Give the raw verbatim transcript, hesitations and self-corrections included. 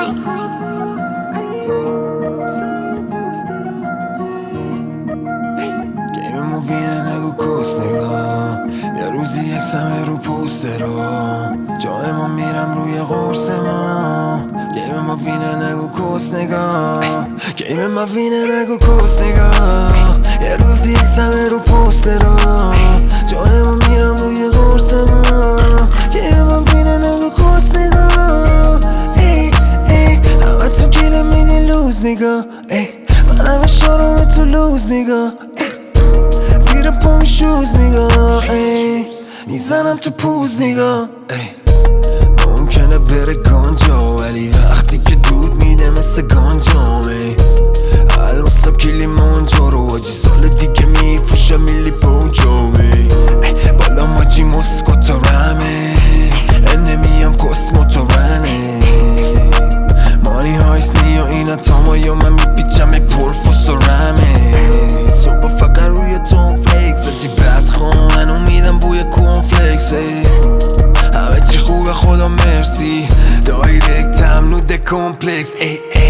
گیم مبینه نگو کس نگاه یه روزی یک سمه رو پوسته رو جای ما میرم روی قرص ما گیم مبینه نگو کس نگاه گیم مبینه نگو کس نگاه یه روزی یک سمه رو پوسته رو جای ما میرم روی قرص ما گیم مبینه نگو کس نگاه ای ای همه تو گیله میدی لوز نگاه ای من همه شارم تو لوز نگاه زیر پا میشوز نگاه میزنم تو پوز نگاه ممکنه بره گانجا ولی وقتی که دود میده مثل گانجامه الماستم کلی مانجا رو واجی سال دیگه میفوشم میلی پونجامه بالا ماجی مسکو تا رمه نمیم کسمو تو رنه مانی هایست نیا اینا تامایا من میپیچم یک پرفوس و رمه صبح فقط روی تون فلیکس زدی بد خواه من امیدم بوی کون فلیکس همه چی خوبه خدا مرسی دایرکت هم نوده کمپلکس ای ای